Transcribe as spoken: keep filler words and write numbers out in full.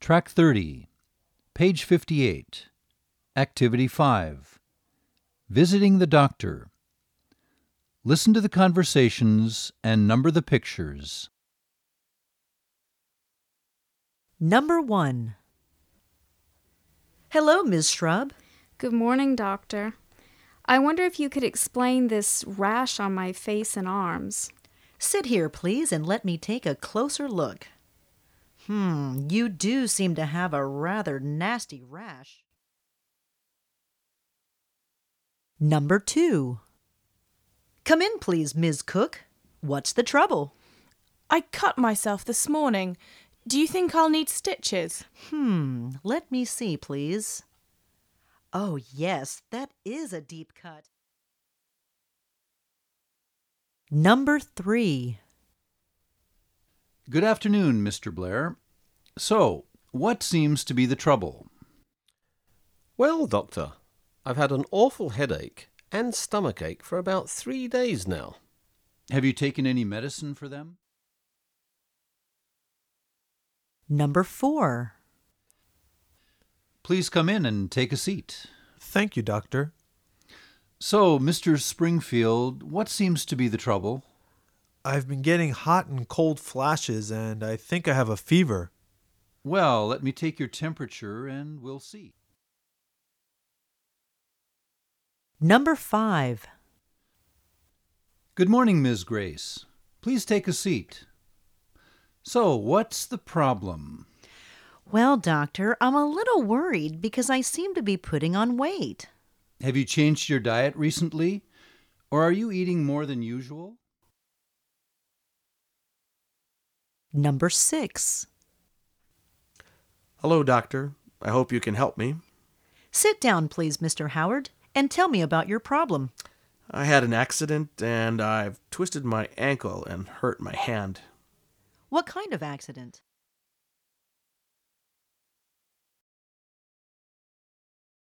Track thirty, page fifty-eight, Activity five, Visiting the Doctor. Listen to the conversations and number the pictures. Number one. Hello, Miz Shrub. Good morning, Doctor. I wonder if you could explain this rash on my face and arms. Sit here, please, and let me take a closer look. Hmm, you do seem to have a rather nasty rash. Number two. Come in, please, Miz Cook. What's the trouble? I cut myself this morning. Do you think I'll need stitches? Hmm, let me see, please. Oh, yes, that is a deep cut. Number three. Good afternoon, Mister Blair. So, what seems to be the trouble? Well, Doctor, I've had an awful headache and stomachache for about three days now. Have you taken any medicine for them? Number four. Please come in and take a seat. Thank you, Doctor. So, Mister Springfield, what seems to be the trouble? I've been getting hot and cold flashes, and I think I have a fever. Well, let me take your temperature and we'll see. Number five. Good morning, Miz Grace. Please take a seat. So, what's the problem? Well, Doctor, I'm a little worried because I seem to be putting on weight. Have you changed your diet recently? Or are you eating more than usual? Number six. Hello, Doctor. I hope you can help me. Sit down, please, Mister Howard, and tell me about your problem. I had an accident, and I've twisted my ankle and hurt my hand. What kind of accident?